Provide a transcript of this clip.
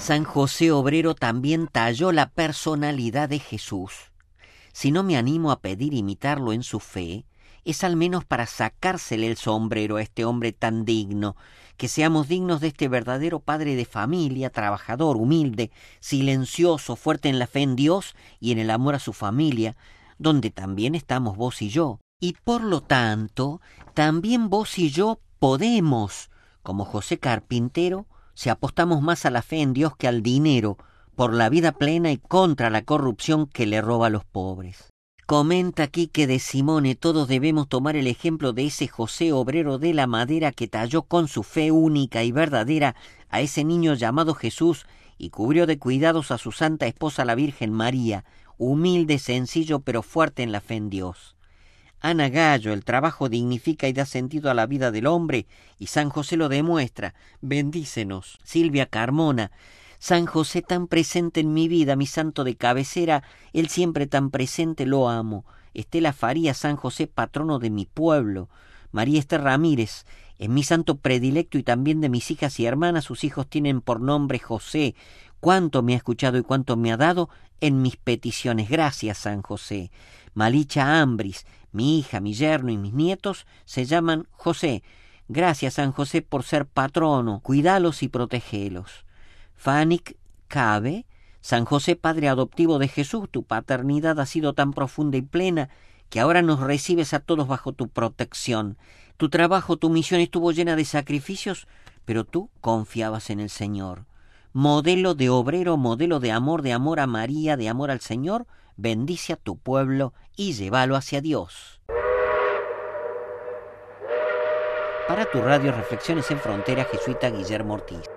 San José Obrero también talló la personalidad de Jesús. Si no me animo a pedir imitarlo en su fe, es al menos para sacársele el sombrero a este hombre tan digno, que seamos dignos de este verdadero padre de familia, trabajador, humilde, silencioso, fuerte en la fe en Dios y en el amor a su familia, donde también estamos vos y yo. Y por lo tanto, también vos y yo podemos, como José Carpintero, si apostamos más a la fe en Dios que al dinero, por la vida plena y contra la corrupción que le roba a los pobres. Comenta aquí que de Simone todos debemos tomar el ejemplo de ese José Obrero de la madera que talló con su fe única y verdadera a ese niño llamado Jesús y cubrió de cuidados a su santa esposa la Virgen María, humilde, sencillo pero fuerte en la fe en Dios. Ana Gallo, el trabajo dignifica y da sentido a la vida del hombre, y San José lo demuestra. Bendícenos. Silvia Carmona, San José tan presente en mi vida, mi santo de cabecera, él siempre tan presente, lo amo. Estela Farías, San José, patrono de mi pueblo. María Esther Ramírez, es mi santo predilecto y también de mis hijas y hermanas, sus hijos tienen por nombre José. Cuánto me ha escuchado y cuánto me ha dado en mis peticiones. Gracias, San José. Malicha Ambris, mi hija, mi yerno y mis nietos se llaman José. Gracias, San José, por ser patrono. Cuídalos y protégelos. Fanik Cabe, San José, padre adoptivo de Jesús, tu paternidad ha sido tan profunda y plena que ahora nos recibes a todos bajo tu protección. Tu trabajo, tu misión estuvo llena de sacrificios, pero tú confiabas en el Señor. Modelo de obrero, modelo de amor a María, de amor al Señor, bendice a tu pueblo y llévalo hacia Dios. Para tu radio Reflexiones en Frontera, jesuita Guillermo Ortiz.